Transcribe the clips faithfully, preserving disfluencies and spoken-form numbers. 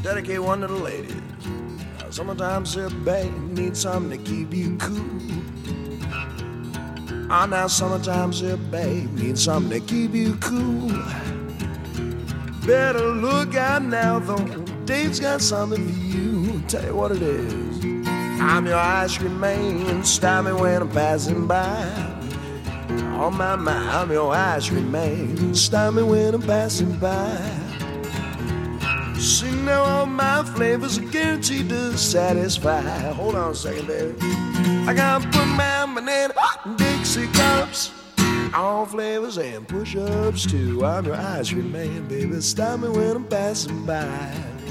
dedicate one to the ladies. Uh, Sometimes your babe needs something to keep you cool. Ah, now sometimes your babe needs something to keep you cool. Better look out now, though. Dave's got something for you. Tell you what it is. I'm your ice cream man. Stop me when I'm passing by. Oh my, my, I'm your ice cream man. Stop me when I'm passing by. See now all my flavors are guaranteed to satisfy. Hold on a second, baby. I gotta put my banana in Dixie cups. All flavors and push-ups too. I'm your ice cream man, baby. Stop me when I'm passing by.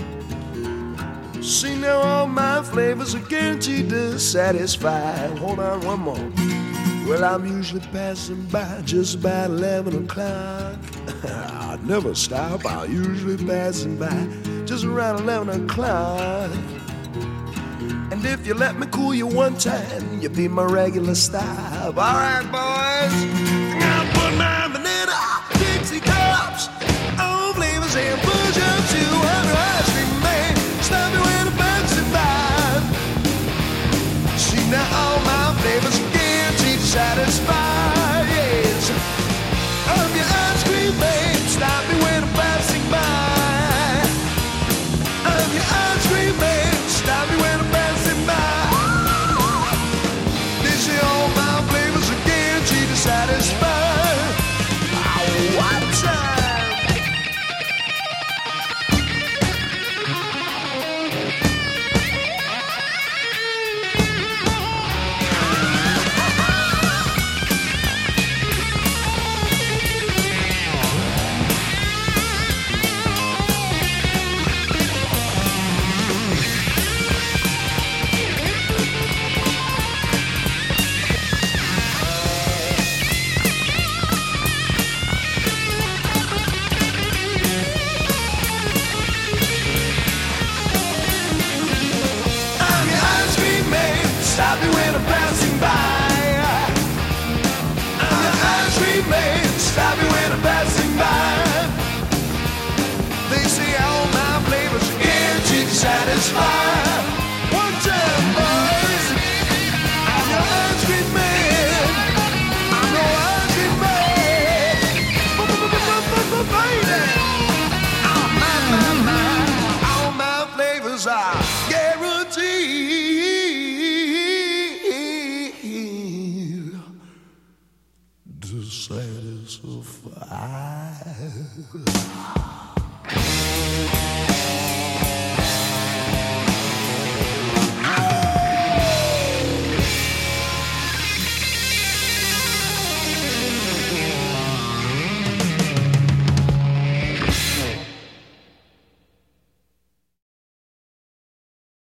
See now all my flavors are guaranteed to satisfy. Hold on one more. Well, I'm usually passing by just about eleven o'clock. I never stop, I'm usually passing by just around eleven o'clock. And if you let me cool you one time, you'll be my regular stop. All right, boys, I gotta put my banana Dixie cups, all flavors and push-ups too. I'm your ice cream man. Stop me when I'm passing by. See now all my flavors are guaranteed to satisfy. Yes, I'm your ice cream man. Stop me when I'm passing by. I'm your ice cream man. Stop me when I'm passing by. They say all my flavors are guaranteed to satisfy. Oh, what time? Stop me when I'm passing by. I'm your ice cream man. Stop me when I'm passing by. They say all my flavors are guaranteed to satisfy. One time, boys. I'm your ice cream man. I'm your ice cream man. Baby. Oh, my, my, my. All my flavors are guaranteed to satisfy.